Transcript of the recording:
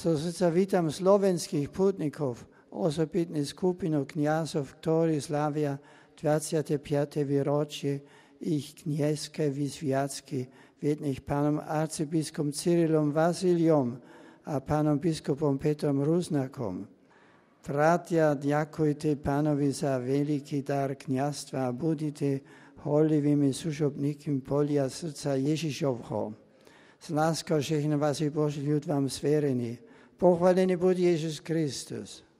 So srdca vítam slovenských putnikov, osobitne skupinu kňazov, ktorí slavia 25. výročie ich kňazskej vysviacky, viedných pánom arcibiskupom Cyrilom Vasiliom a pánom biskupom Petrom Rusnakom. Bratia, ďakujte pánovi za veľký dar kňazstva a budite horlivými služobníkmi polia srdca Ježišovho. S láskou žehná vás i Boží ľud vám zverený. Pochválený buď Ježiš Kristus.